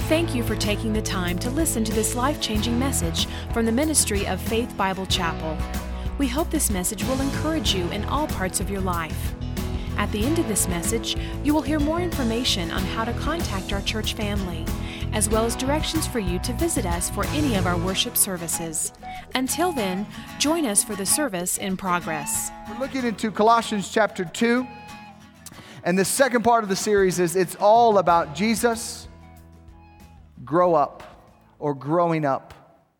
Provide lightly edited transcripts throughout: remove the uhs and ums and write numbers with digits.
Thank you for taking the time to listen to this life-changing message from the ministry of Faith Bible Chapel. We hope this message will encourage you in all parts of your life. At the end of this message, you will hear more information on how to contact our church family, as well as directions for you to visit us for any of our worship services. Until then, join us for the service in progress. We're looking into Colossians chapter 2, and the second part of the series is it's all about Jesus, grow up, or growing up.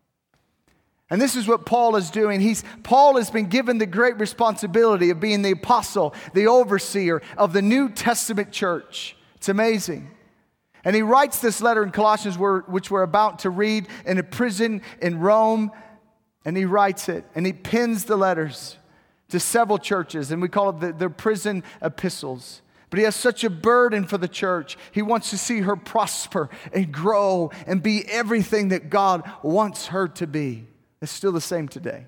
And this is what Paul is doing. Paul has been given the great responsibility of being the apostle, the overseer of the New Testament church. It's amazing. And he writes this letter in Colossians, which we're about to read, in a prison in Rome. And he writes it, and he pins the letters to several churches, and we call it the prison epistles. But he has such a burden for the church. He wants to see her prosper and grow and be everything that God wants her to be. It's still the same today.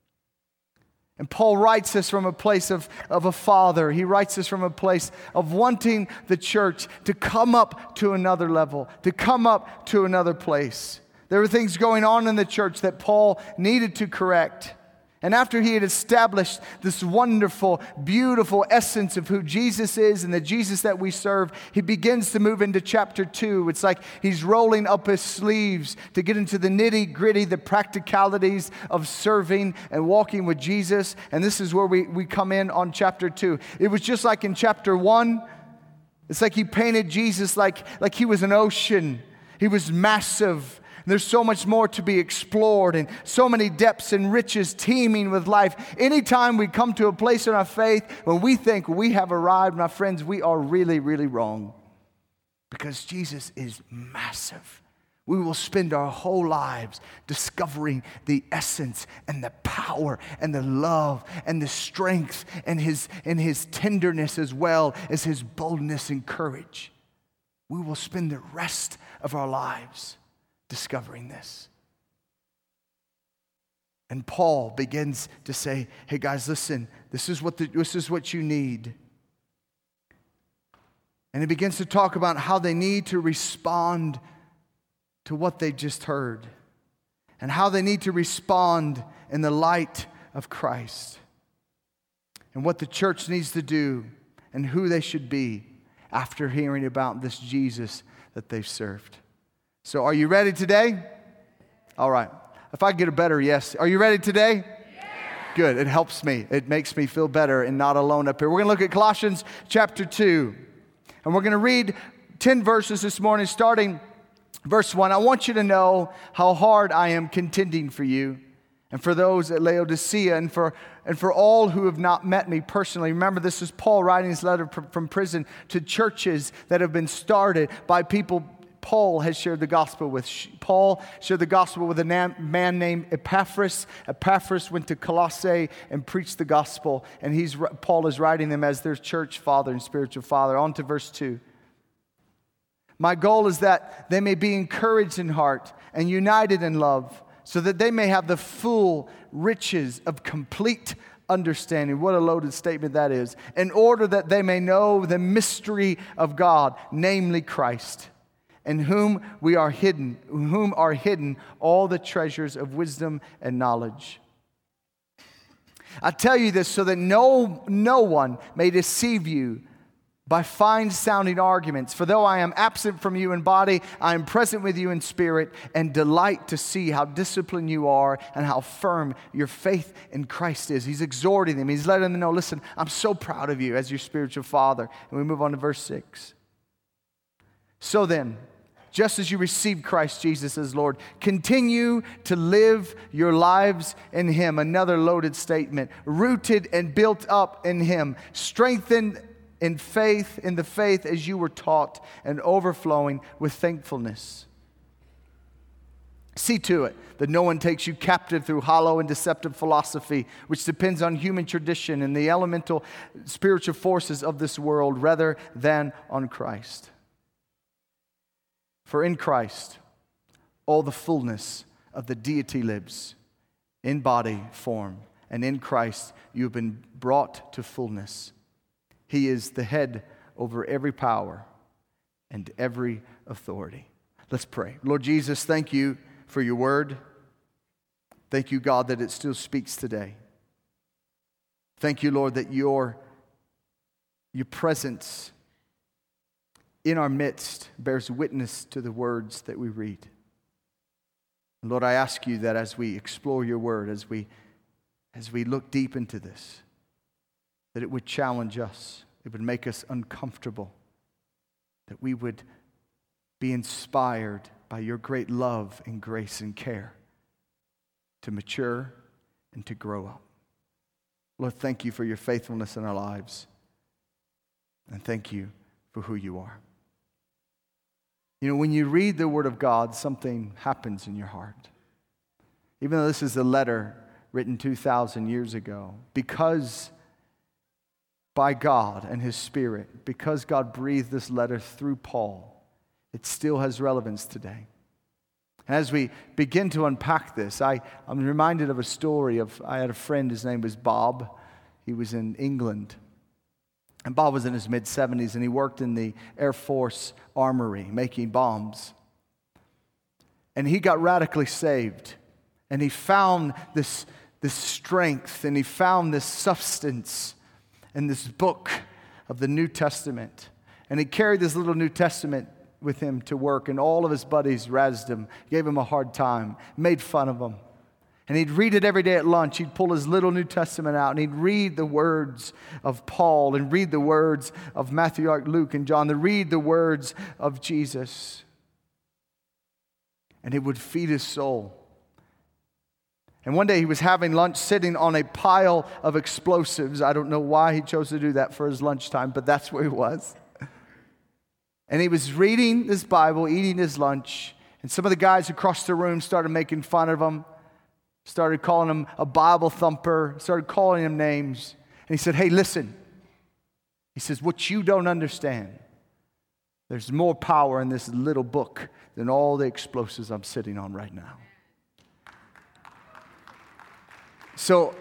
And Paul writes this from a place of a father. He writes this from a place of wanting the church to come up to another level, to come up to another place. There were things going on in the church that Paul needed to correct. And after he had established this wonderful, beautiful essence of who Jesus is and the Jesus that we serve, he begins to move into chapter 2. It's like he's rolling up his sleeves to get into the nitty-gritty, the practicalities of serving and walking with Jesus. And this is where we come in on chapter 2. It was just like in chapter 1. It's like he painted Jesus like he was an ocean. He was massive. There's so much more to be explored and so many depths and riches teeming with life. Anytime we come to a place in our faith when we think we have arrived, my friends, we are really, really wrong. Because Jesus is massive. We will spend our whole lives discovering the essence and the power and the love and the strength and his tenderness as well as his boldness and courage. We will spend the rest of our lives discovering this. And Paul begins to say, hey guys, listen, this is what you need. And he begins to talk about how they need to respond to what they just heard and how they need to respond in the light of Christ and what the church needs to do and who they should be after hearing about this Jesus that they've served. So are you ready today? All right. If I get a better yes. Are you ready today? Yeah. Good. It helps me. It makes me feel better and not alone up here. We're going to look at Colossians chapter 2. And we're going to read 10 verses this morning, starting verse 1. I want you to know how hard I am contending for you and for those at Laodicea and for all who have not met me personally. Remember, this is Paul writing his letter from prison to churches that have been started by people Paul has shared the gospel with. Paul shared the gospel with a man named Epaphras. Epaphras went to Colossae and preached the gospel, and Paul is writing them as their church father and spiritual father. On to verse 2. My goal is that they may be encouraged in heart and united in love, so that they may have the full riches of complete understanding. What a loaded statement that is. In order that they may know the mystery of God, namely Christ, in whom are hidden all the treasures of wisdom and knowledge. I tell you this so that no one may deceive you by fine-sounding arguments. For though I am absent from you in body, I am present with you in spirit, and delight to see how disciplined you are and how firm your faith in Christ is. He's exhorting them. He's letting them know, listen, I'm so proud of you as your spiritual father. And we move on to verse 6. So then, just as you received Christ Jesus as Lord, continue to live your lives in Him. Another loaded statement. Rooted and built up in Him. Strengthened in the faith as you were taught, and overflowing with thankfulness. See to it that no one takes you captive through hollow and deceptive philosophy, which depends on human tradition and the elemental spiritual forces of this world rather than on Christ. For in Christ, all the fullness of the deity lives in body form. And in Christ, you have been brought to fullness. He is the head over every power and every authority. Let's pray. Lord Jesus, thank you for your word. Thank you, God, that it still speaks today. Thank you, Lord, that your presence in our midst bears witness to the words that we read. Lord, I ask you that as we explore your word, as we look deep into this, that it would challenge us, it would make us uncomfortable, that we would be inspired by your great love and grace and care to mature and to grow up. Lord, thank you for your faithfulness in our lives. And thank you for who you are. You know, when you read the Word of God, something happens in your heart. Even though this is a letter written 2,000 years ago, because by God and His Spirit, because God breathed this letter through Paul, it still has relevance today. And as we begin to unpack this, I'm reminded of a story I had a friend, his name was Bob. He was in England. And Bob was in his mid-70s, and he worked in the Air Force Armory making bombs. And he got radically saved. And he found this strength, and he found this substance in this book of the New Testament. And he carried this little New Testament with him to work, and all of his buddies razzed him, gave him a hard time, made fun of him. And he'd read it every day at lunch. He'd pull his little New Testament out, and he'd read the words of Paul, and read the words of Matthew, Mark, Luke, and John, and read the words of Jesus. And it would feed his soul. And one day he was having lunch sitting on a pile of explosives. I don't know why he chose to do that for his lunchtime, but that's where he was. And he was reading this Bible, eating his lunch, and some of the guys across the room started making fun of him, started calling him a Bible thumper, started calling him names. And he said, hey, listen. He says, what you don't understand, there's more power in this little book than all the explosives I'm sitting on right now. So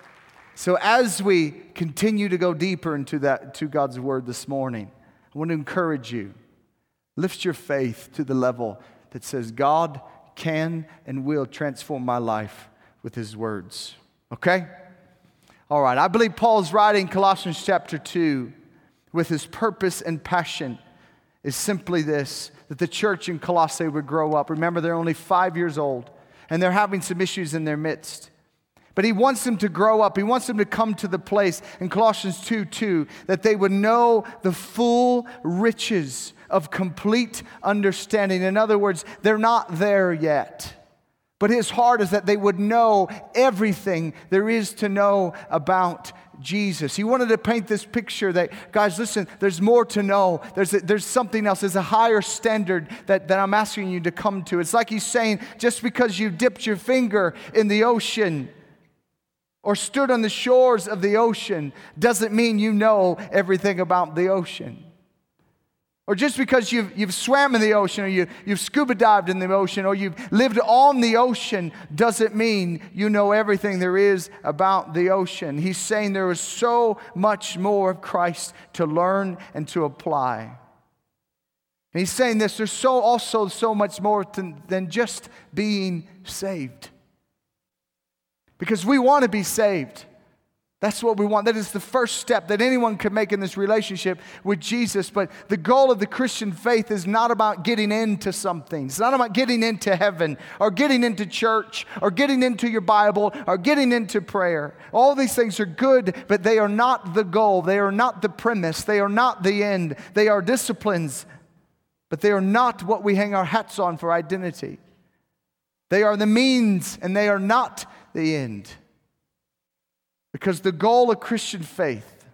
as we continue to go deeper into God's Word this morning, I want to encourage you. Lift your faith to the level that says God can and will transform my life with His words. Okay? All right. I believe Paul's writing Colossians chapter 2 with his purpose and passion is simply this, that the church in Colossae would grow up. Remember, they're only 5 years old, and they're having some issues in their midst. But he wants them to grow up. He wants them to come to the place in Colossians 2:2 that they would know the full riches of complete understanding. In other words, they're not there yet. But his heart is that they would know everything there is to know about Jesus. He wanted to paint this picture that, guys, listen, there's more to know. There's something else. There's a higher standard that I'm asking you to come to. It's like he's saying, just because you dipped your finger in the ocean or stood on the shores of the ocean doesn't mean you know everything about the ocean. Or just because you've swam in the ocean, or you've scuba dived in the ocean, or you've lived on the ocean doesn't mean you know everything there is about the ocean. He's saying there is so much more of Christ to learn and to apply. And he's saying this, there's also so much more than just being saved. Because we want to be saved. That's what we want. That is the first step that anyone can make in this relationship with Jesus. But the goal of the Christian faith is not about getting into something. It's not about getting into heaven or getting into church or getting into your Bible or getting into prayer. All these things are good, but they are not the goal. They are not the premise. They are not the end. They are disciplines, but they are not what we hang our hats on for identity. They are the means, and they are not the end. Because the goal of Christian faith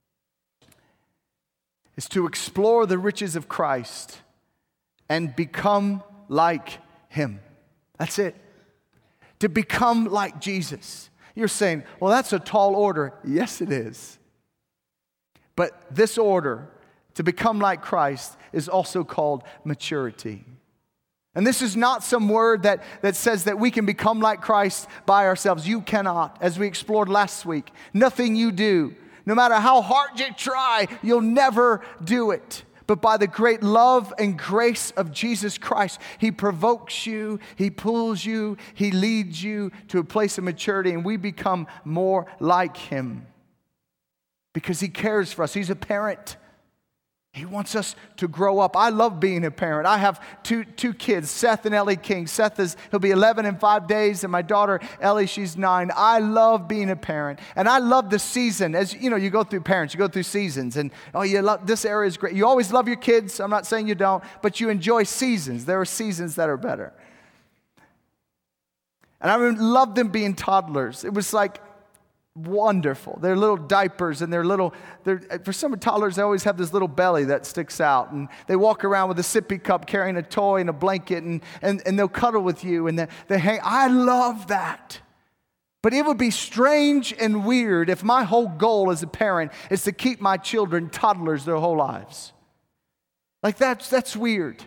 is to explore the riches of Christ and become like Him. That's it. To become like Jesus. You're saying, well, that's a tall order. Yes, it is. But this order, to become like Christ, is also called maturity. And this is not some word that says that we can become like Christ by ourselves. You cannot. As we explored last week, nothing you do, no matter how hard you try, you'll never do it. but by the great love and grace of Jesus Christ. He provokes you, He pulls you, He leads you to a place of maturity, and we become more like Him because He cares for us. He's a parent. He wants us to grow up. I love being a parent. I have two kids, Seth and Ellie King. He'll be 11 in 5 days, and my daughter, Ellie, she's 9. I love being a parent, and I love the season. As you know, you go through parents, you go through seasons, and you love, this area is great. You always love your kids. I'm not saying you don't, but you enjoy seasons. There are seasons that are better. And I love them being toddlers. It was like wonderful. They're little diapers, and for some toddlers, they always have this little belly that sticks out, and they walk around with a sippy cup carrying a toy and a blanket, and they'll cuddle with you, and they hang. I love that. But it would be strange and weird if my whole goal as a parent is to keep my children toddlers their whole lives. Like that's weird.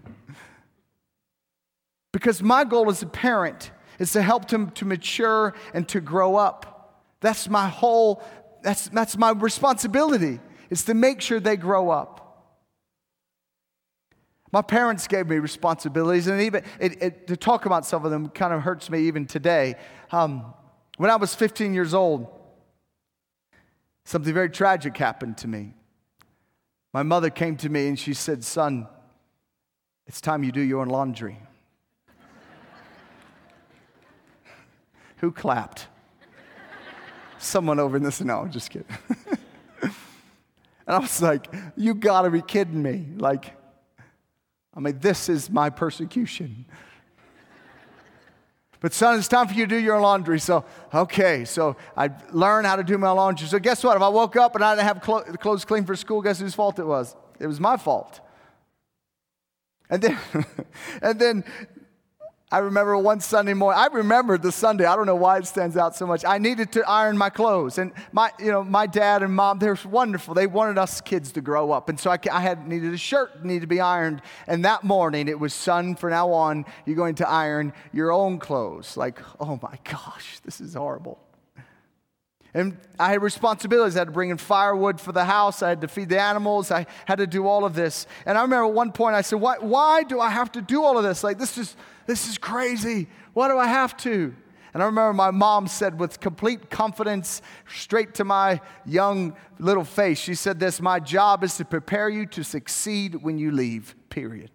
Because my goal as a parent is to help them to mature and to grow up. That's my responsibility, is to make sure they grow up. My parents gave me responsibilities, and even to talk about some of them kind of hurts me even today. When I was 15 years old, something very tragic happened to me. My mother came to me and she said, "Son, it's time you do your own laundry." Who clapped? Someone over in this, no, just kidding. And I was like, you gotta be kidding me. This is my persecution. But son, it's time for you to do your laundry. So I learned how to do my laundry. So guess what? If I woke up and I didn't have clothes clean for school, guess whose fault it was? It was my fault. And then I remember one Sunday morning. I remember the Sunday. I don't know why it stands out so much. I needed to iron my clothes, and my dad and mom, they're wonderful. They wanted us kids to grow up, and so I needed a shirt needed to be ironed. And that morning, it was, "Son, from now on, you're going to iron your own clothes." Like, oh my gosh, this is horrible. And I had responsibilities. I had to bring in firewood for the house. I had to feed the animals. I had to do all of this. And I remember at one point I said, why do I have to do all of this? Like, this is crazy. Why do I have to? And I remember my mom said with complete confidence, straight to my young little face, she said this: "My job is to prepare you to succeed when you leave, period.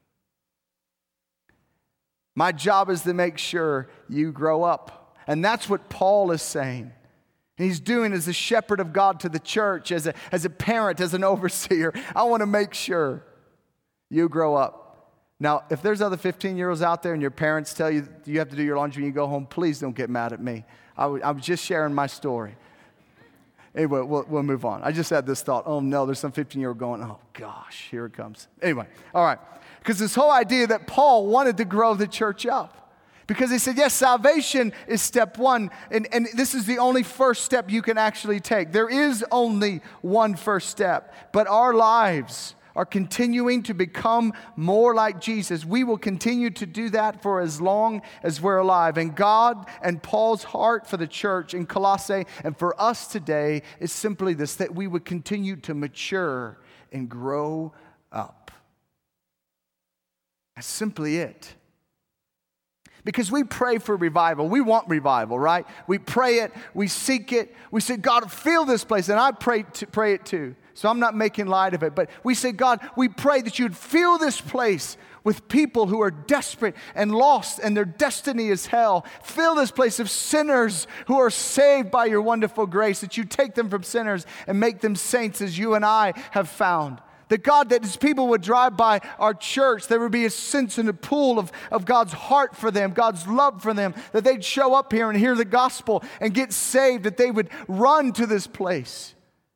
My job is to make sure you grow up." And that's what Paul is saying. He's doing as a shepherd of God to the church, as a parent, as an overseer. I want to make sure you grow up. Now, if there's other 15-year-olds out there and your parents tell you you have to do your laundry when you go home, please don't get mad at me. I was just sharing my story. Anyway, we'll move on. I just had this thought, oh no, there's some 15-year-old going, oh gosh, here it comes. Anyway, all right. Because this whole idea that Paul wanted to grow the church up. Because he said, yes, salvation is step one, and this is the only first step you can actually take. There is only one first step, but our lives are continuing to become more like Jesus. We will continue to do that for as long as we're alive. And God and Paul's heart for the church in Colossae and for us today is simply this, that we would continue to mature and grow up. That's simply it. Because we pray for revival. We want revival, right? We pray it. We seek it. We say, God, fill this place. And I pray it too. So I'm not making light of it. But we say, God, we pray that you'd fill this place with people who are desperate and lost and their destiny is hell. Fill this place of sinners who are saved by your wonderful grace, that you take them from sinners and make them saints as you and I have found. That God, that as people would drive by our church, there would be a sense and a pool of God's heart for them, God's love for them, that they'd show up here and hear the gospel and get saved, that they would run to this place.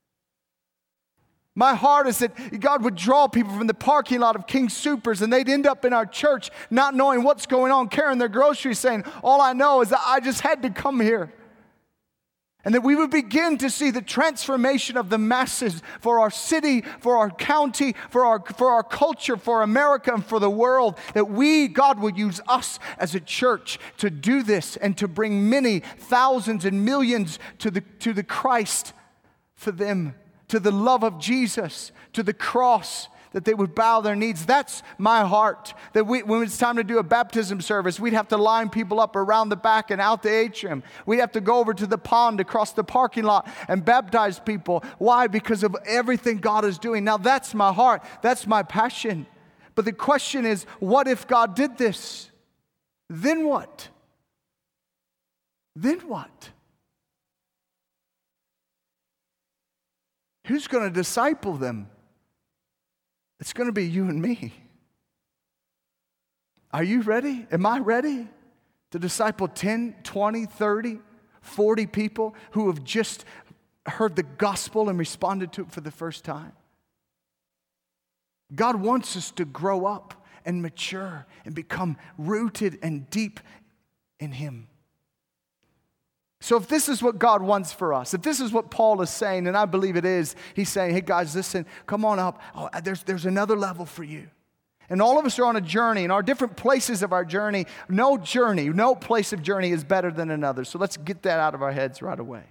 My heart is that God would draw people from the parking lot of King Soopers and they'd end up in our church not knowing what's going on, carrying their groceries, saying, all I know is that I just had to come here. And that we would begin to see the transformation of the masses for our city, for our county, for our culture, for America, and for the world. That God would use us as a church to do this and to bring many thousands and millions to the Christ for them to the love of Jesus, to the cross, that they would bow their knees. That's my heart. That when it's time to do a baptism service, we'd have to line people up around the back and out the atrium. We'd have to go over to the pond across the parking lot and baptize people. Why? Because of everything God is doing. Now that's my heart. That's my passion. But the question is, what if God did this? Then what? Then what? Who's going to disciple them? It's going to be you and me. Are you ready? Am I ready to disciple 10, 20, 30, 40 people who have just heard the gospel and responded to it for the first time? God wants us to grow up and mature and become rooted and deep in Him. So if this is what God wants for us, if this is what Paul is saying, and I believe it is, he's saying, hey guys, listen, come on up. Oh, there's another level for you. And all of us are on a journey, in our different places of our journey. No place of journey is better than another. So let's get that out of our heads right away.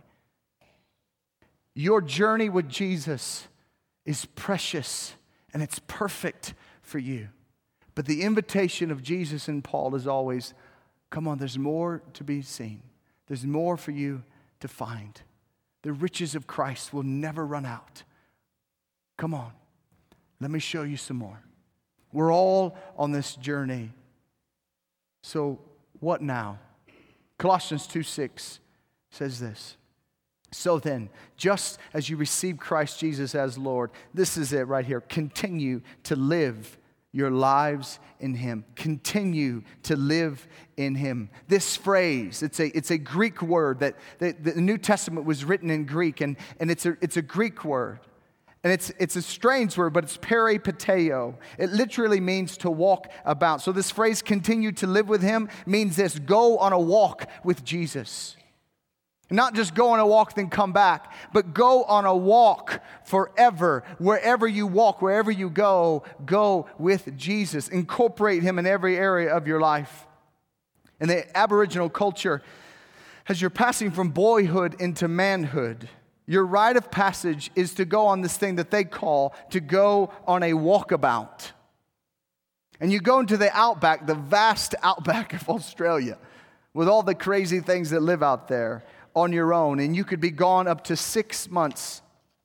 Your journey with Jesus is precious and it's perfect for you. But the invitation of Jesus and Paul is always, come on, there's more to be seen. There's more for you to find. The riches of Christ will never run out. Come on, let me show you some more. We're all on this journey. So what now? Colossians 2:6 says this. So then, just as you receive Christ Jesus as Lord, this is it right here. Continue to live your lives in Him. Continue to live in Him. This phrase, it's a Greek word that the New Testament was written in Greek, and it's a Greek word. And it's a strange word, but it's peripateo. It literally means to walk about. So this phrase, continue to live with Him, means this: go on a walk with Jesus. Not just go on a walk, then come back, but go on a walk forever. Wherever you walk, wherever you go with Jesus. Incorporate Him in every area of your life. In the Aboriginal culture, as you're passing from boyhood into manhood, your rite of passage is to go on this thing that they call to go on a walkabout. And you go into the outback, the vast outback of Australia, with all the crazy things that live out there, on your own, and you could be gone up to 6 months.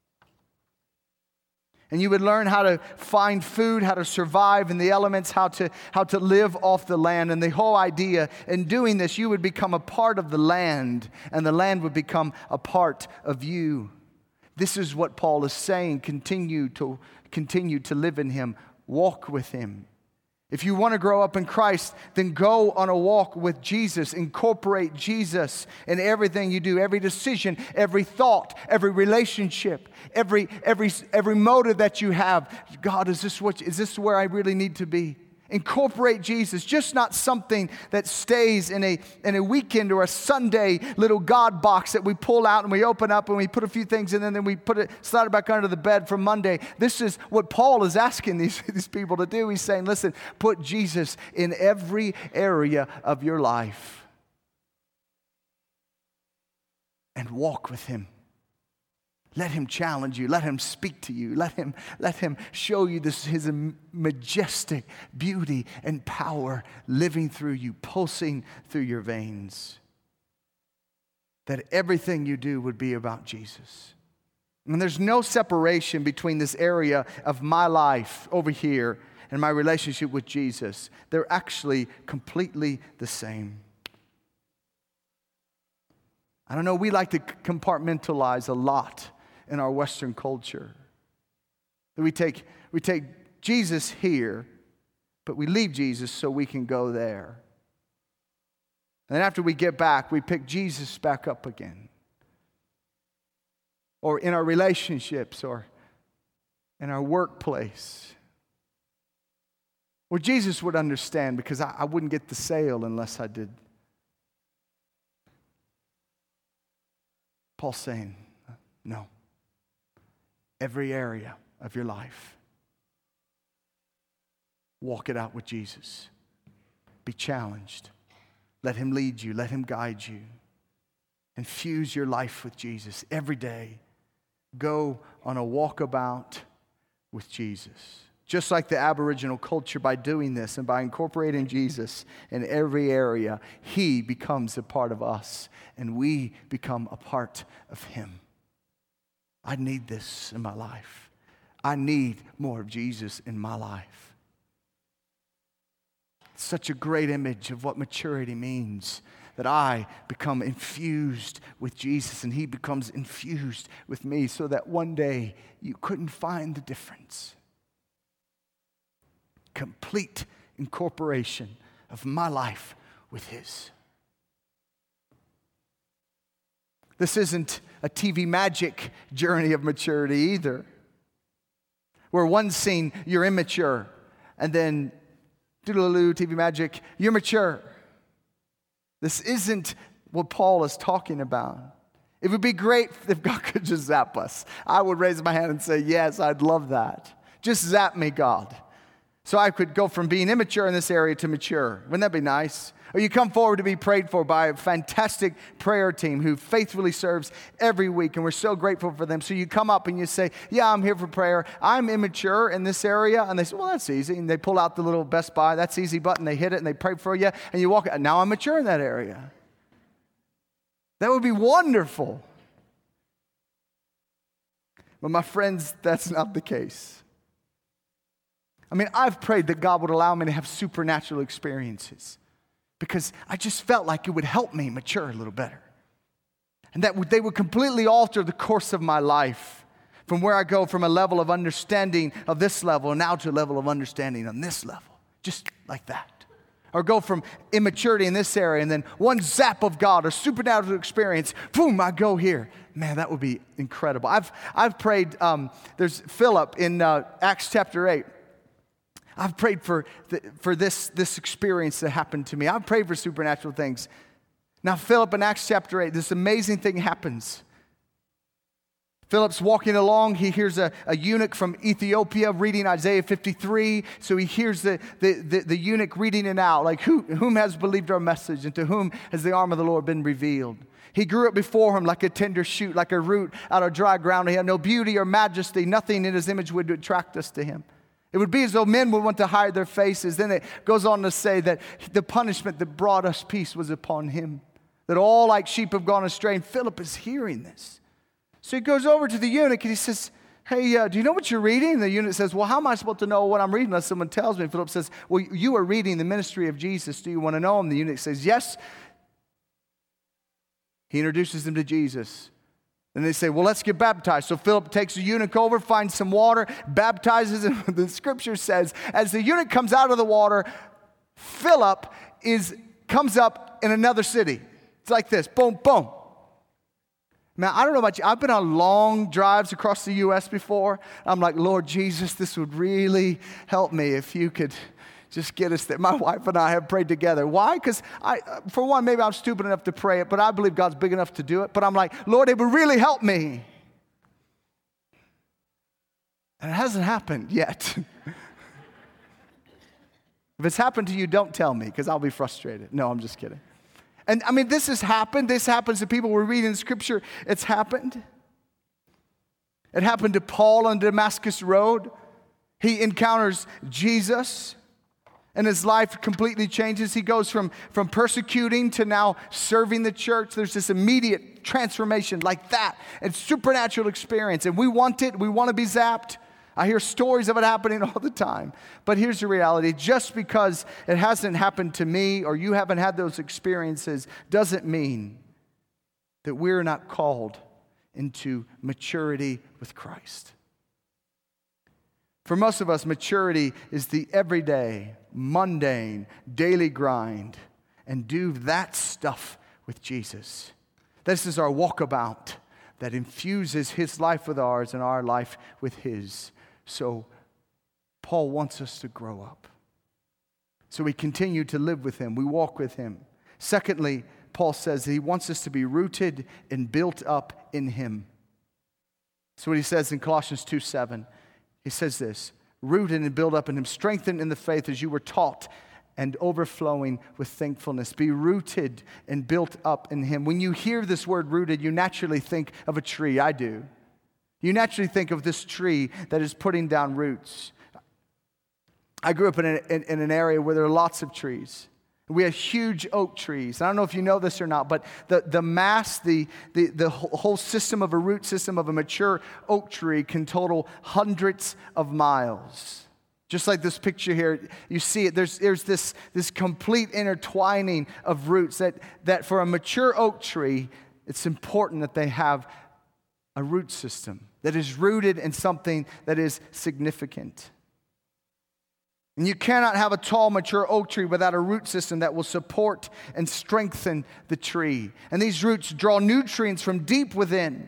And you would learn how to find food, how to survive in the elements, how to live off the land. And the whole idea in doing this, you would become a part of the land, and the land would become a part of you. This is what Paul is saying. Continue to live in Him. Walk with Him. If you want to grow up in Christ, then go on a walk with Jesus. Incorporate Jesus in everything you do, every decision, every thought, every relationship, every motive that you have. God, is this where I really need to be? Incorporate Jesus, just not something that stays in a weekend or a Sunday little God box that we pull out and we open up and we put a few things in and then we slide it back under the bed for Monday. This is what Paul is asking these people to do. He's saying, listen, put Jesus in every area of your life and walk with Him. Let Him challenge you. Let Him speak to you. Let Him show you His majestic beauty and power living through you, pulsing through your veins. That everything you do would be about Jesus. And there's no separation between this area of my life over here and my relationship with Jesus. They're actually completely the same. I don't know, we like to compartmentalize a lot in our Western culture. We take Jesus here, but we leave Jesus so we can go there. And then after we get back, we pick Jesus back up again. Or in our relationships, or in our workplace. Where Jesus would understand, because I wouldn't get the sale unless I did. Paul's saying, no. Every area of your life, walk it out with Jesus. Be challenged. Let Him lead you. Let Him guide you. Infuse your life with Jesus every day. go on a walkabout with Jesus. Just like the Aboriginal culture, by doing this and by incorporating Jesus in every area, he becomes a part of us and we become a part of him. I need this in my life. I need more of Jesus in my life. It's such a great image of what maturity means, that I become infused with Jesus and he becomes infused with me, so that one day you couldn't find the difference. Complete incorporation of my life with his. This isn't a TV magic journey of maturity either, where one scene you're immature and then doodle-oo, TV magic, you're mature. This isn't what Paul is talking about. It would be great if God could just zap us. I would raise my hand and say, yes, I'd love that. Just zap me, God. So I could go from being immature in this area to mature. Wouldn't that be nice? Or you come forward to be prayed for by a fantastic prayer team who faithfully serves every week, and we're so grateful for them. So you come up and you say, yeah, I'm here for prayer. I'm immature in this area. And they say, well, that's easy. And they pull out the little Best Buy, that's easy button. They hit it and they pray for you. And you walk, now I'm mature in that area. That would be wonderful. But my friends, that's not the case. I mean, I've prayed that God would allow me to have supernatural experiences because I just felt like it would help me mature a little better. And that they would completely alter the course of my life from where I go from a level of understanding of this level and now to a level of understanding on this level. Just like that. Or go from immaturity in this area and then one zap of God or supernatural experience, boom, I go here. Man, that would be incredible. I've prayed, there's Philip in Acts chapter 8. I've prayed for this experience that happened to me. I've prayed for supernatural things. Now, Philip in Acts chapter 8, this amazing thing happens. Philip's walking along. He hears a eunuch from Ethiopia reading Isaiah 53. So he hears the eunuch reading it out, like, whom has believed our message, and to whom has the arm of the Lord been revealed? He grew up before him like a tender shoot, like a root out of dry ground. He had no beauty or majesty. Nothing in his image would attract us to him. It would be as though men would want to hide their faces. Then it goes on to say that the punishment that brought us peace was upon him, that all like sheep have gone astray. And Philip is hearing this. So he goes over to the eunuch and he says, hey, do you know what you're reading? And the eunuch says, well, how am I supposed to know what I'm reading unless someone tells me? And Philip says, well, you are reading the ministry of Jesus. Do you want to know him? The eunuch says, yes. He introduces him to Jesus. And they say, well, let's get baptized. So Philip takes the eunuch over, finds some water, baptizes him. The scripture says, as the eunuch comes out of the water, Philip comes up in another city. It's like this, boom, boom. Man, I don't know about you. I've been on long drives across the U.S. before. I'm like, Lord Jesus, this would really help me if you could just get us there. My wife and I have prayed together. Why? Because for one, maybe I'm stupid enough to pray it, but I believe God's big enough to do it. But I'm like, Lord, it would really help me. And it hasn't happened yet. If it's happened to you, don't tell me, because I'll be frustrated. No, I'm just kidding. And I mean, this has happened. This happens to people. We're reading Scripture. It's happened. It happened to Paul on Damascus Road. He encounters Jesus, and his life completely changes. He goes from persecuting to now serving the church. There's this immediate transformation like that. It's supernatural experience. And we want it. We want to be zapped. I hear stories of it happening all the time. But here's the reality. Just because it hasn't happened to me or you haven't had those experiences doesn't mean that we're not called into maturity with Christ. For most of us, maturity is the everyday, mundane, daily grind, and do that stuff with Jesus. This is our walkabout that infuses his life with ours and our life with his. So Paul wants us to grow up. So we continue to live with him. We walk with him. Secondly, Paul says that he wants us to be rooted and built up in him. That's what he says in Colossians 2:7. He says this, rooted and built up in him, strengthened in the faith as you were taught, and overflowing with thankfulness. Be rooted and built up in him. When you hear this word rooted, you naturally think of a tree. I do. You naturally think of this tree that is putting down roots. I grew up in an area where there are lots of trees. We have huge oak trees. I don't know if you know this or not, but the mass, the whole system of a root system of a mature oak tree can total hundreds of miles. Just like this picture here, you see it. There's this complete intertwining of roots that for a mature oak tree, it's important that they have a root system that is rooted in something that is significant. And you cannot have a tall, mature oak tree without a root system that will support and strengthen the tree. And these roots draw nutrients from deep within.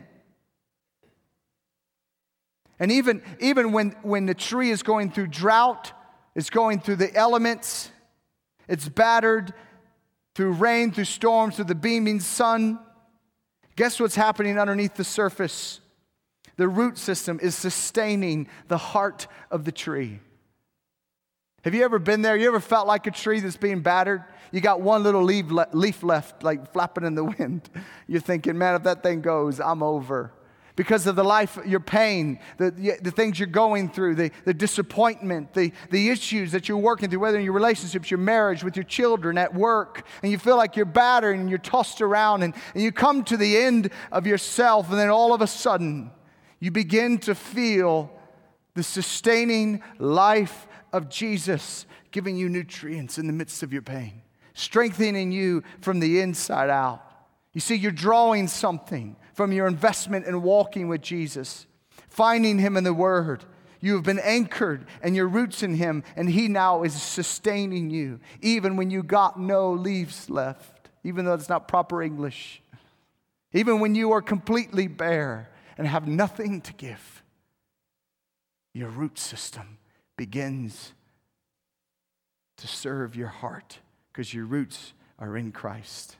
And even when the tree is going through drought, it's going through the elements, it's battered through rain, through storms, through the beaming sun, guess what's happening underneath the surface? The root system is sustaining the heart of the tree. Have you ever been there? You ever felt like a tree that's being battered? You got one little leaf left, like flapping in the wind. You're thinking, man, if that thing goes, I'm over. Because of the life, your pain, the things you're going through, the disappointment, the issues that you're working through, whether in your relationships, your marriage, with your children, at work, and you feel like you're battered and you're tossed around, and you come to the end of yourself, and then all of a sudden, you begin to feel the sustaining life of Jesus giving you nutrients in the midst of your pain, strengthening you from the inside out. You see, you're drawing something from your investment in walking with Jesus, finding Him in the Word. You have been anchored and your roots in Him, and He now is sustaining you, even when you got no leaves left, even though it's not proper English, even when you are completely bare and have nothing to give. Your root system begins to serve your heart because your roots are in Christ.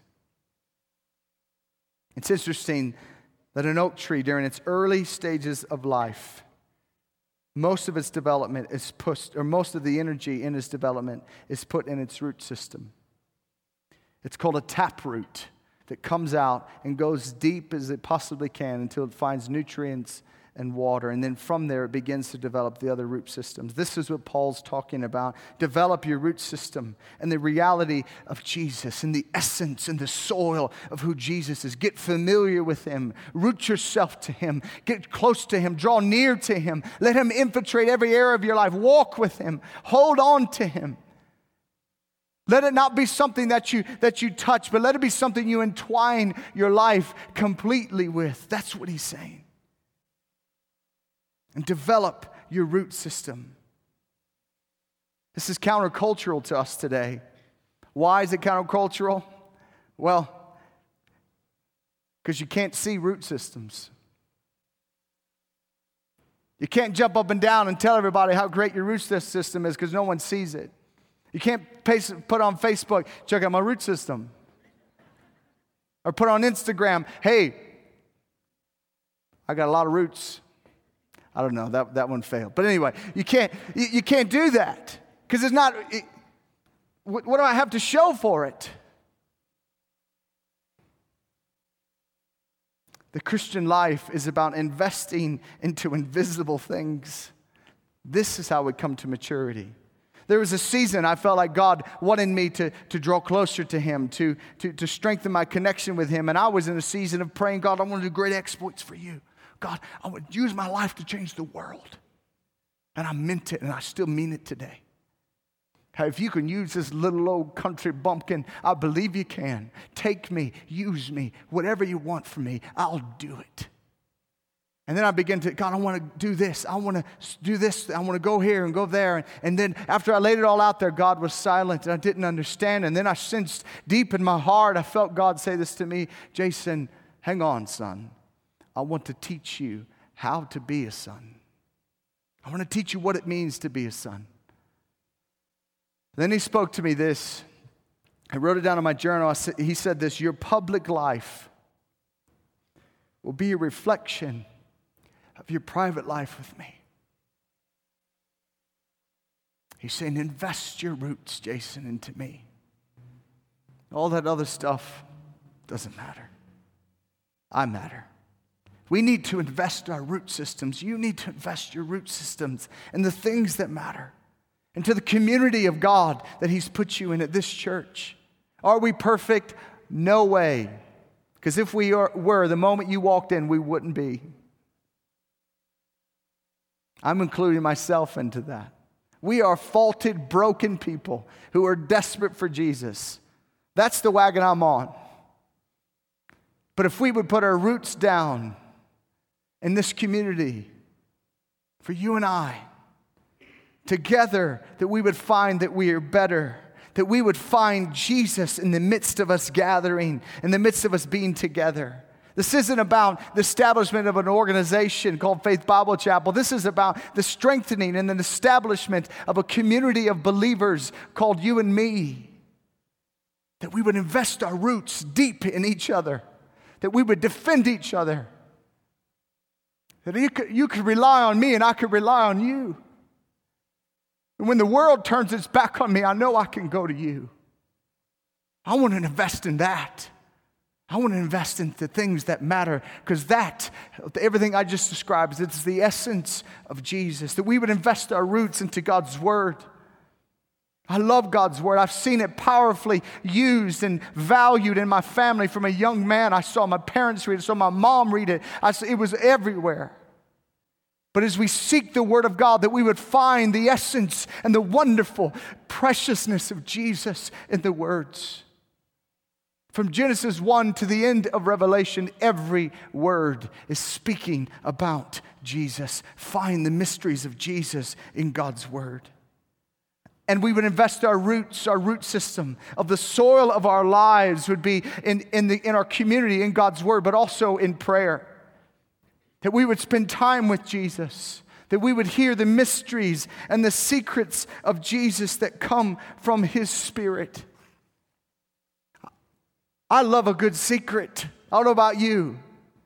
It's interesting that an oak tree during its early stages of life, most of its development is pushed, or most of the energy in its development is put in its root system. It's called a taproot that comes out and goes deep as it possibly can until it finds nutrients and water. And then from there, it begins to develop the other root systems. This is what Paul's talking about. Develop your root system and the reality of Jesus and the essence and the soil of who Jesus is. Get familiar with Him. Root yourself to Him. Get close to Him. Draw near to Him. Let Him infiltrate every area of your life. Walk with Him. Hold on to Him. Let it not be something that you touch, but let it be something you entwine your life completely with. That's what he's saying. And develop your root system. This is countercultural to us today. Why is it countercultural? Well, because you can't see root systems. You can't jump up and down and tell everybody how great your root system is because no one sees it. You can't put on Facebook, check out my root system. Or put on Instagram, hey, I got a lot of roots. I don't know, that one failed. But anyway, you can't do that because it's not, what do I have to show for it? The Christian life is about investing into invisible things. This is how we come to maturity. There was a season I felt like God wanted me to draw closer to Him, to strengthen my connection with Him. And I was in a season of praying, God, I want to do great exploits for you. God, I would use my life to change the world. And I meant it, and I still mean it today. If you can use this little old country bumpkin, I believe you can. Take me, use me, whatever you want from me, I'll do it. And then I began to, God, I want to do this. I want to do this. I want to go here and go there. And then after I laid it all out there, God was silent and I didn't understand. And then I sensed deep in my heart, I felt God say this to me, Jason, hang on, son. I want to teach you how to be a son. I want to teach you what it means to be a son. Then he spoke to me this. I wrote it down in my journal. He said this, your public life will be a reflection of your private life with me. He's saying, invest your roots, Jason, into me. All that other stuff doesn't matter. I matter. We need to invest our root systems. You need to invest your root systems in the things that matter, into the community of God that He's put you in at this church. Are we perfect? No way. Because if we were, the moment you walked in, we wouldn't be. I'm including myself into that. We are faulted, broken people who are desperate for Jesus. That's the wagon I'm on. But if we would put our roots down in this community, for you and I, together, that we would find that we are better, that we would find Jesus in the midst of us gathering, in the midst of us being together. This isn't about the establishment of an organization called Faith Bible Chapel. This is about the strengthening and the establishment of a community of believers called you and me. That we would invest our roots deep in each other. That we would defend each other. That you could rely on me and I could rely on you. And when the world turns its back on me, I know I can go to you. I want to invest in that. I want to invest in the things that matter, because that, everything I just described, it's the essence of Jesus. That we would invest our roots into God's Word. I love God's Word. I've seen it powerfully used and valued in my family from a young man. I saw my parents read it, I saw my mom read it. It was everywhere. But as we seek the Word of God, that we would find the essence and the wonderful preciousness of Jesus in the words. From Genesis 1 to the end of Revelation, every word is speaking about Jesus. Find the mysteries of Jesus in God's Word. And we would invest our roots, our root system of the soil of our lives would be in our community, in God's Word, but also in prayer. That we would spend time with Jesus. That we would hear the mysteries and the secrets of Jesus that come from His Spirit. I love a good secret. I don't know about you.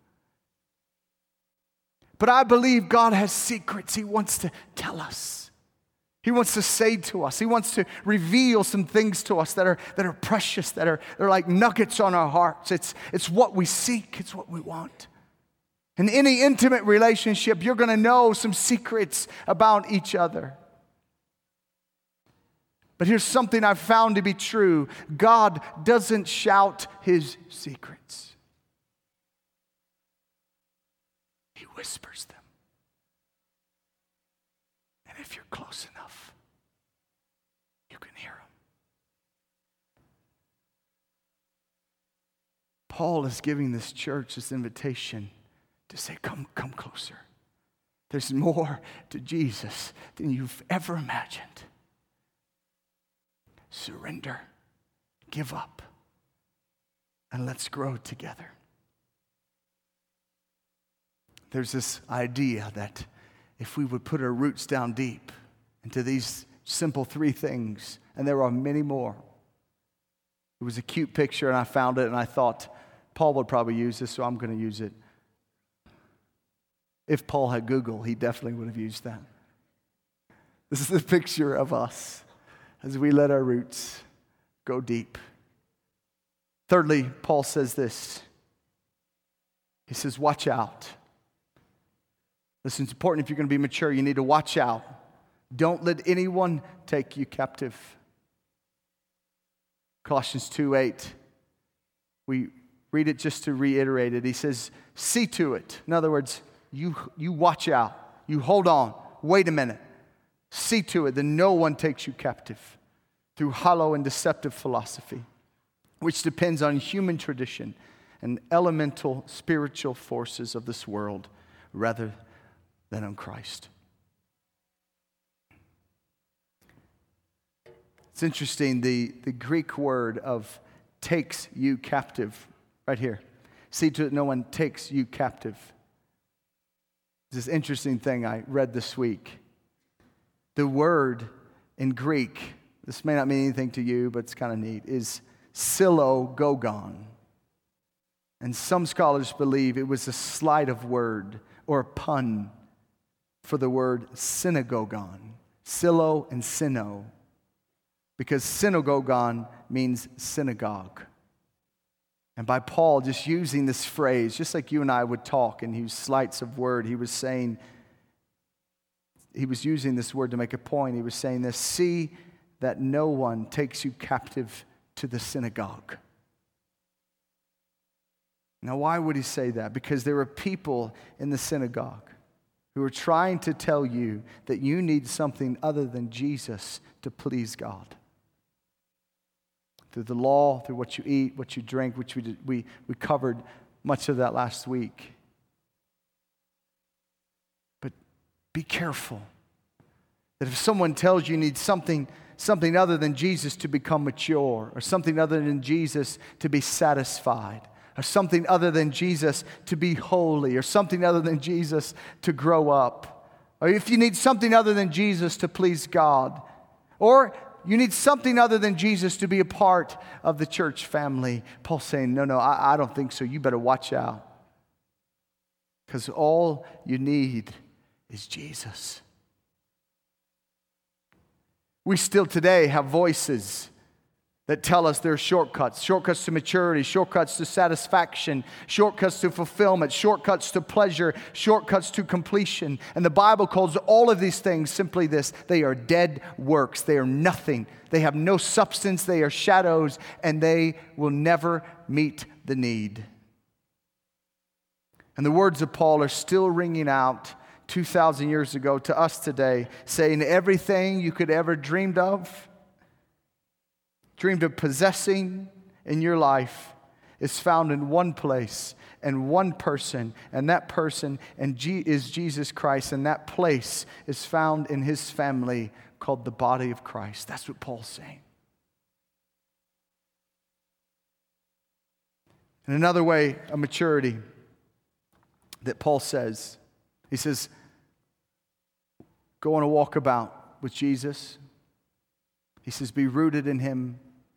But I believe God has secrets He wants to tell us. He wants to say to us. He wants to reveal some things to us that are precious, they're like nuggets on our hearts. It's what we seek. It's what we want. In any intimate relationship, you're going to know some secrets about each other. But here's something I've found to be true. God doesn't shout His secrets. He whispers them. And if you're close enough, you can hear them. Paul is giving this church this invitation to say, come closer. There's more to Jesus than you've ever imagined. Surrender, give up, and let's grow together. There's this idea that if we would put our roots down deep into these simple three things, and there are many more. It was a cute picture, and I found it, and I thought Paul would probably use this, so I'm going to use it. If Paul had Google, he definitely would have used that. This is a picture of us as we let our roots go deep. Thirdly, Paul says this. He says, watch out. Listen, it's important if you're going to be mature, you need to watch out. Don't let anyone take you captive. Colossians 2:8. We read it just to reiterate it. He says, see to it. In other words, you watch out. You hold on. Wait a minute. See to it that no one takes you captive through hollow and deceptive philosophy, which depends on human tradition and elemental spiritual forces of this world rather than on Christ. It's interesting, the Greek word of takes you captive, right here. See to it no one takes you captive. This interesting thing I read this week. The word in Greek, this may not mean anything to you, but it's kind of neat, is silogogon. And some scholars believe it was a sleight of word or a pun for the word synagogon. Silo and syno. Because synagogon means synagogue. And by Paul just using this phrase, just like you and I would talk and use sleights of word, he was using this word to make a point. He was saying this: see that no one takes you captive to the synagogue. Now, why would he say that? Because there were people in the synagogue who were trying to tell you that you need something other than Jesus to please God. Through the law, through what you eat, what you drink, which we covered much of that last week. But be careful that if someone tells you need something other than Jesus to become mature, or something other than Jesus to be satisfied, or something other than Jesus to be holy, or something other than Jesus to grow up, or if you need something other than Jesus to please God, or you need something other than Jesus to be a part of the church family, Paul's saying, no, I don't think so. You better watch out. Because all you need is Jesus. We still today have voices that tell us there are shortcuts to maturity, shortcuts to satisfaction, shortcuts to fulfillment, shortcuts to pleasure, shortcuts to completion. And the Bible calls all of these things simply this: they are dead works. They are nothing. They have no substance. They are shadows, and they will never meet the need. And the words of Paul are still ringing out 2,000 years ago to us today, saying everything you could ever dreamed of possessing in your life is found in one place and one person, and that person is Jesus Christ, and that place is found in his family called the body of Christ. That's what Paul's saying. And another way of maturity that Paul says, he says, go on a walkabout with Jesus. He says, be rooted in him.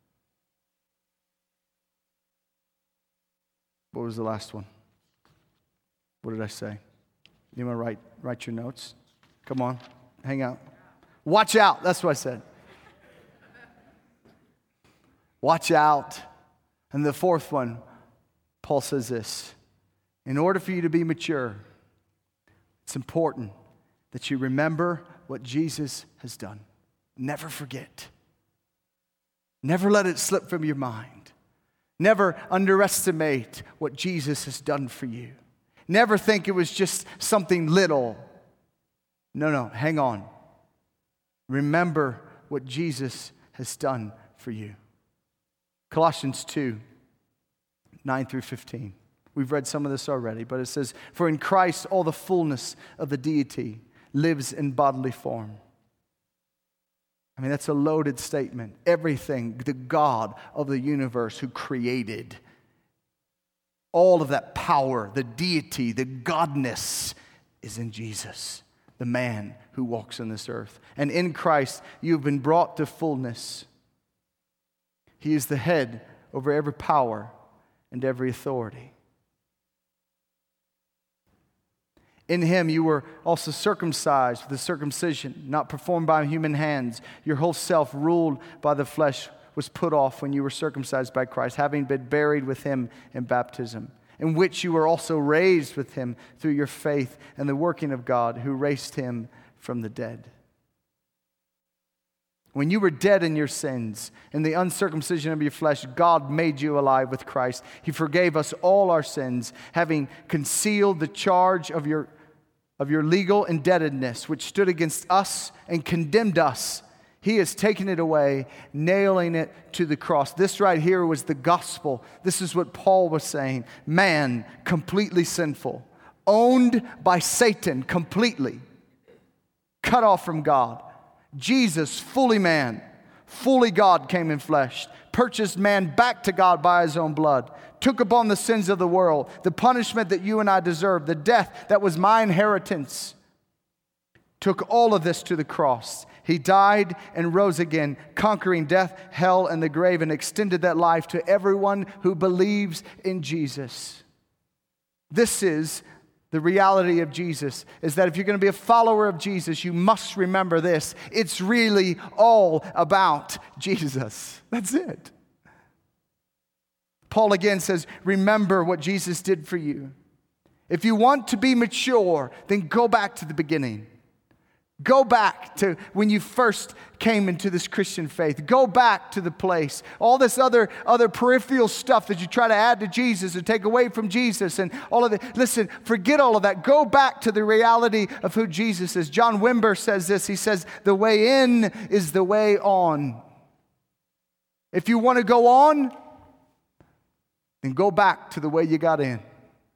What was the last one? What did I say? Anyone write your notes? Come on, hang out. Watch out, that's what I said. Watch out. And the fourth one, Paul says this: in order for you to be mature, it's important that you remember what Jesus has done. Never forget. Never let it slip from your mind. Never underestimate what Jesus has done for you. Never think it was just something little. No, hang on. Remember what Jesus has done for you. Colossians 2, 9 through 15. We've read some of this already, but it says, for in Christ all the fullness of the deity lives in bodily form. I mean, that's a loaded statement. Everything, the God of the universe who created, all of that power, the deity, the godness is in Jesus, the man who walks on this earth. And in Christ, you've been brought to fullness. He is the head over every power and every authority. In him you were also circumcised with a circumcision not performed by human hands. Your whole self, ruled by the flesh, was put off when you were circumcised by Christ, having been buried with him in baptism, in which you were also raised with him through your faith and the working of God, who raised him from the dead. When you were dead in your sins, in the uncircumcision of your flesh, God made you alive with Christ. He forgave us all our sins, having concealed the charge of your legal indebtedness, which stood against us and condemned us. He has taken it away, nailing it to the cross. This right here was the gospel. This is what Paul was saying. Man, completely sinful, owned by Satan completely, cut off from God. Jesus, fully man, fully God, came in flesh, purchased man back to God by his own blood, took upon the sins of the world, the punishment that you and I deserve, the death that was my inheritance, took all of this to the cross. He died and rose again, conquering death, hell, and the grave, and extended that life to everyone who believes in Jesus. This is the reality of Jesus, is that if you're going to be a follower of Jesus, you must remember this. It's really all about Jesus. That's it. Paul again says, remember what Jesus did for you. If you want to be mature, then go back to the beginning. Go back to when you first came into this Christian faith. Go back to the place. All this other peripheral stuff that you try to add to Jesus and take away from Jesus and all of that. Listen, forget all of that. Go back to the reality of who Jesus is. John Wimber says this. He says, the way in is the way on. If you want to go on, then go back to the way you got in.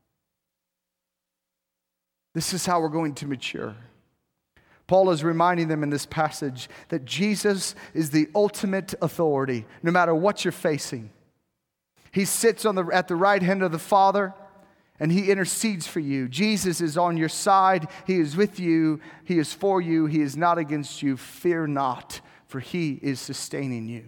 This is how we're going to mature. Paul is reminding them in this passage that Jesus is the ultimate authority, no matter what you're facing. He sits at the right hand of the Father, and He intercedes for you. Jesus is on your side. He is with you. He is for you. He is not against you. Fear not, for He is sustaining you.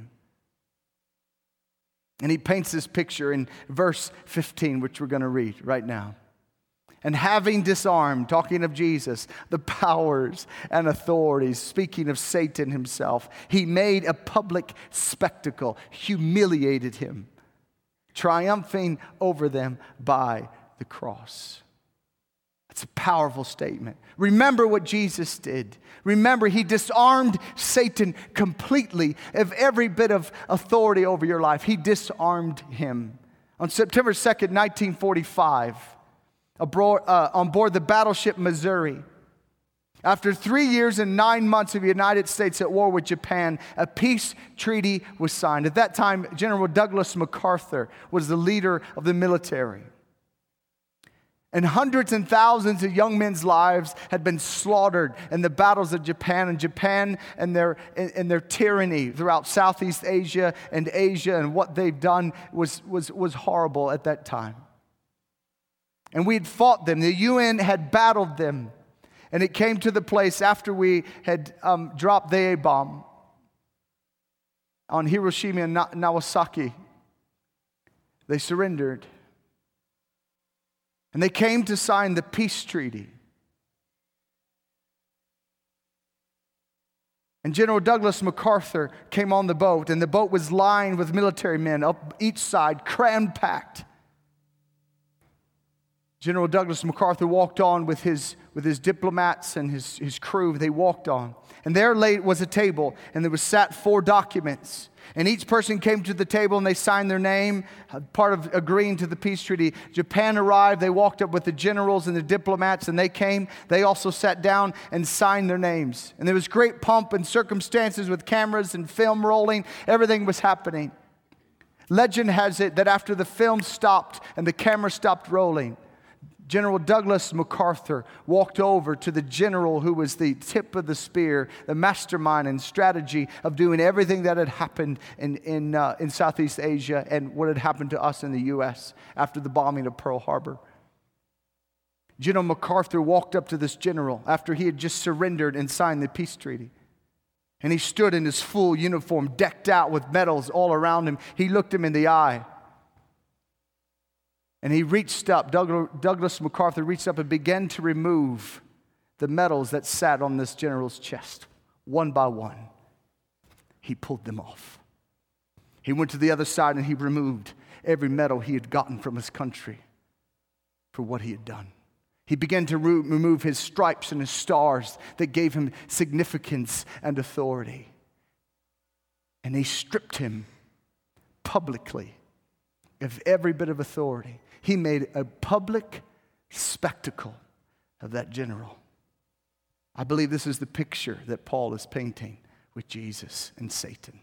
And he paints this picture in verse 15, which we're going to read right now. And having disarmed, talking of Jesus, the powers and authorities, speaking of Satan himself, He made a public spectacle, humiliated him, triumphing over them by the cross. That's a powerful statement. Remember what Jesus did. Remember, He disarmed Satan completely of every bit of authority over your life. He disarmed him. On September 2nd, 1945, on board the battleship Missouri, after 3 years and 9 months of the United States at war with Japan, a peace treaty was signed. At that time, General Douglas MacArthur was the leader of the military. And hundreds and thousands of young men's lives had been slaughtered in the battles of Japan and their tyranny throughout Southeast Asia and Asia, and what they've done was horrible at that time. And we had fought them. The UN had battled them. And it came to the place after we had dropped the A-bomb on Hiroshima and Nagasaki. They surrendered. And they came to sign the peace treaty. And General Douglas MacArthur came on the boat, and the boat was lined with military men up each side, cram-packed. General Douglas MacArthur walked on with his diplomats and his crew. They walked on. And there was a table, and there was sat 4 documents. And each person came to the table and they signed their name, part of agreeing to the peace treaty. Japan arrived. They walked up with the generals and the diplomats, and they came. They also sat down and signed their names. And there was great pomp and circumstances with cameras and film rolling. Everything was happening. Legend has it that after the film stopped and the camera stopped rolling, General Douglas MacArthur walked over to the general who was the tip of the spear, the mastermind and strategy of doing everything that had happened in Southeast Asia and what had happened to us in the U.S. after the bombing of Pearl Harbor. General MacArthur walked up to this general after he had just surrendered and signed the peace treaty. And he stood in his full uniform, decked out with medals all around him. He looked him in the eye. And he reached up, Douglas MacArthur reached up and began to remove the medals that sat on this general's chest, one by one. He pulled them off. He went to the other side and he removed every medal he had gotten from his country for what he had done. He began to remove his stripes and his stars that gave him significance and authority. And he stripped him publicly of every bit of authority. He made a public spectacle of that general. I believe this is the picture that Paul is painting with Jesus and Satan.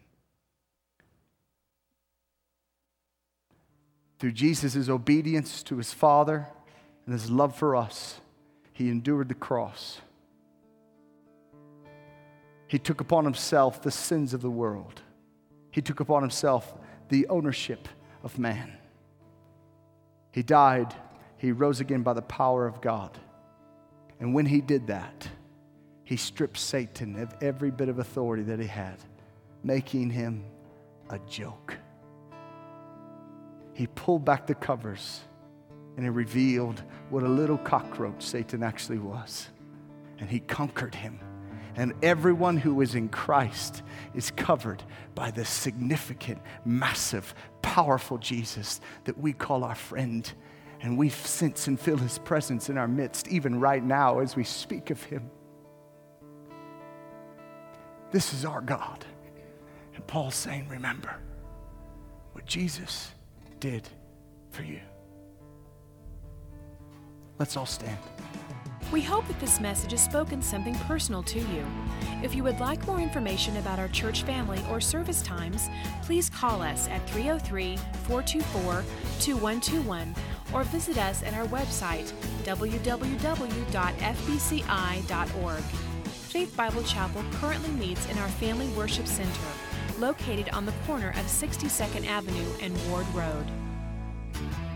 Through Jesus' obedience to his Father and his love for us, he endured the cross. He took upon himself the sins of the world. He took upon himself the ownership of man. He died. He rose again by the power of God. And when he did that, he stripped Satan of every bit of authority that he had, making him a joke. He pulled back the covers and he revealed what a little cockroach Satan actually was. And he conquered him. And everyone who is in Christ is covered by this significant, massive, powerful Jesus that we call our friend. And we sense and feel his presence in our midst, even right now as we speak of him. This is our God. And Paul's saying, remember what Jesus did for you. Let's all stand. We hope that this message has spoken something personal to you. If you would like more information about our church family or service times, please call us at 303-424-2121 or visit us at our website, www.fbci.org. Faith Bible Chapel currently meets in our Family Worship Center, located on the corner of 62nd Avenue and Ward Road.